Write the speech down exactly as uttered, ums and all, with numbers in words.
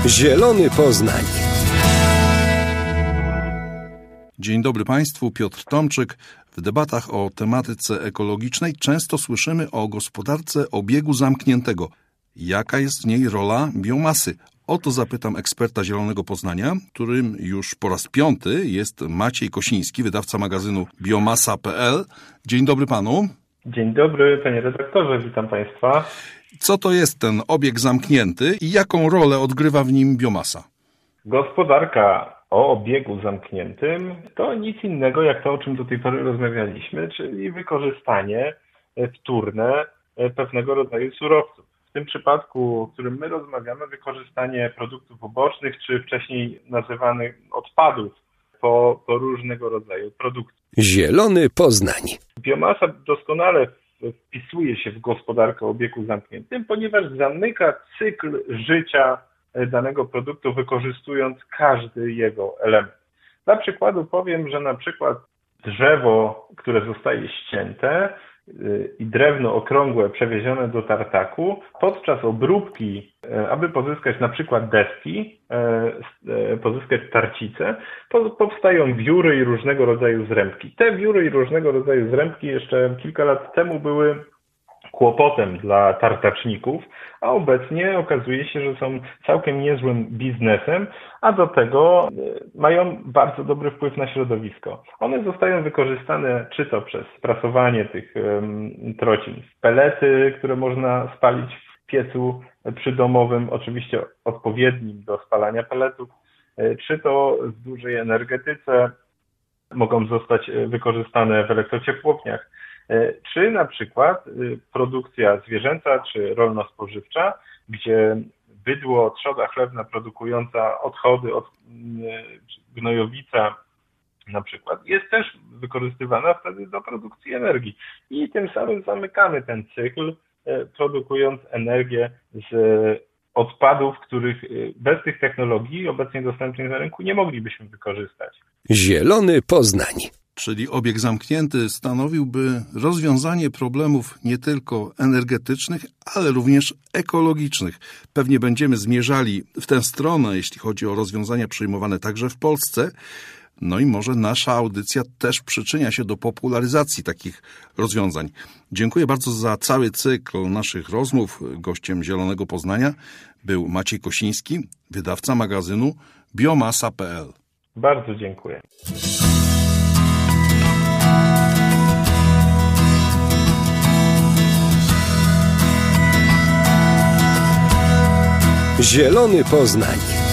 Zielony Poznań. Dzień dobry Państwu, Piotr Tomczyk. W debatach o tematyce ekologicznej często słyszymy o gospodarce obiegu zamkniętego. Jaka jest w niej rola biomasy? O to zapytam eksperta Zielonego Poznania, którym już po raz piąty jest Maciej Kosiński, wydawca magazynu biomasa kropka pe el. Dzień dobry Panu. Dzień dobry Panie redaktorze, witam Państwa. Co to jest ten obieg zamknięty i jaką rolę odgrywa w nim biomasa? Gospodarka o obiegu zamkniętym to nic innego jak to, o czym do tej pory rozmawialiśmy, czyli wykorzystanie wtórne pewnego rodzaju surowców. W tym przypadku, o którym my rozmawiamy, wykorzystanie produktów ubocznych, czy wcześniej nazywanych odpadów po, po różnego rodzaju produkcji. Zielony Poznań. Biomasa doskonale wpisuje się w gospodarkę o obiegu zamkniętym, ponieważ zamyka cykl życia danego produktu, wykorzystując każdy jego element. Dla przykładu powiem, że na przykład drzewo, które zostaje ścięte i drewno okrągłe przewiezione do tartaku, podczas obróbki, aby pozyskać na przykład deski, pozyskać tarcicę, powstają wióry i różnego rodzaju zrębki. Te wióry i różnego rodzaju zrębki jeszcze kilka lat temu były kłopotem dla tartaczników, a obecnie okazuje się, że są całkiem niezłym biznesem, a do tego mają bardzo dobry wpływ na środowisko. One zostają wykorzystane czy to przez sprasowanie tych um, trocin w pelety, które można spalić w piecu przydomowym, oczywiście odpowiednim do spalania peletów, czy to w dużej energetyce mogą zostać wykorzystane w elektrociepłowniach. Czy na przykład produkcja zwierzęca czy rolno-spożywcza, gdzie bydło, trzoda chlewna produkująca odchody od gnojowica na przykład jest też wykorzystywana wtedy do produkcji energii. I tym samym zamykamy ten cykl, produkując energię z odpadów, których bez tych technologii obecnie dostępnych na rynku nie moglibyśmy wykorzystać. Zielony Poznań. Czyli obieg zamknięty stanowiłby rozwiązanie problemów nie tylko energetycznych, ale również ekologicznych. Pewnie będziemy zmierzali w tę stronę, jeśli chodzi o rozwiązania przyjmowane także w Polsce. No i może nasza audycja też przyczynia się do popularyzacji takich rozwiązań. Dziękuję bardzo za cały cykl naszych rozmów. Gościem Zielonego Poznania był Maciej Kosiński, wydawca magazynu biomasa kropka pe el. Bardzo dziękuję. Zielony Poznań.